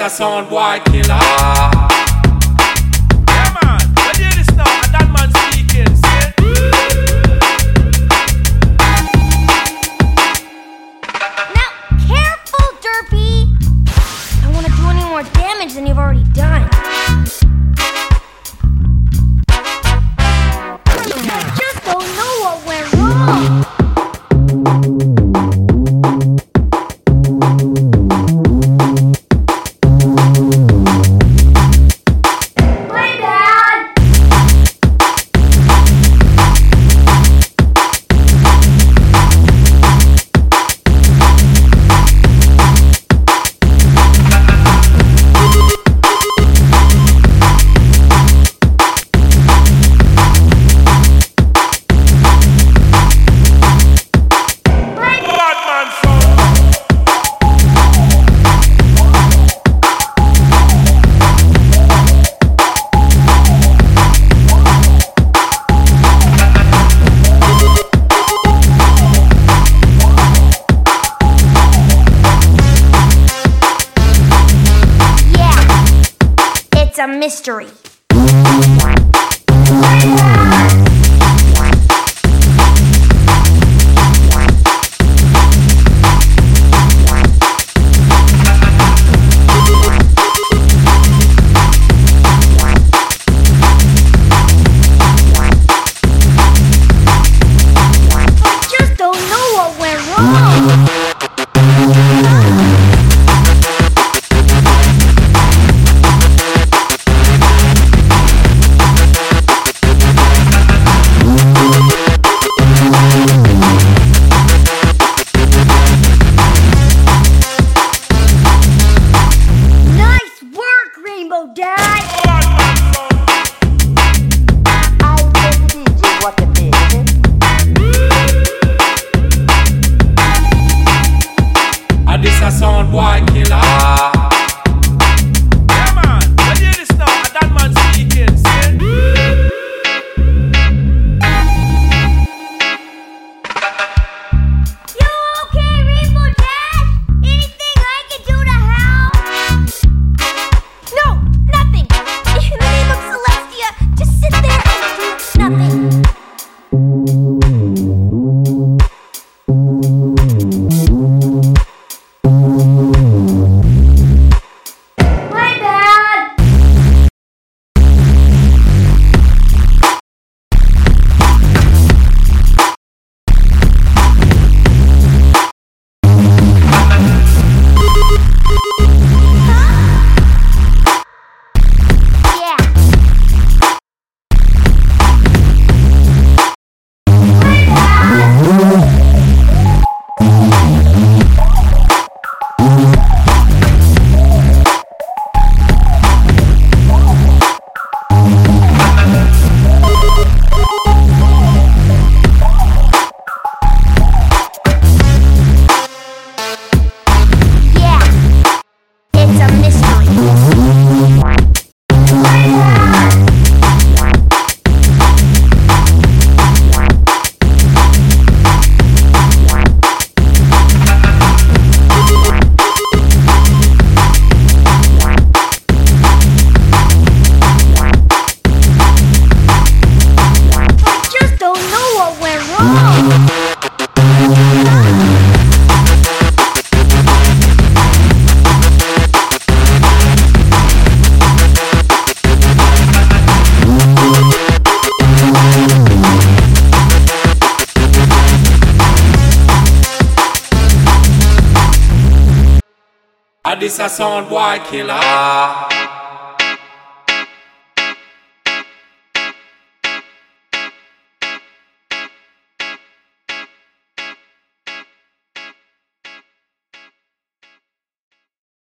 a sound boy killer. Yeah man, when you hear this now, a that man speaking, see? Now, careful, Derpy! I don't want to do any more damage than you've already done. I just don't know what went wrong. It's a mystery. I just don't know what went wrong. Dad! This a sound boy killer. Yeah man, when you hear this now, a that man speaking, see? You okay, Rainbow Dash? Anything I can do to help? No, nothing. In the name of Celestia, just sit there and do nothing. My bad. Yeah. It's a mystery. I just don't know what went wrong. This a sound boy killer.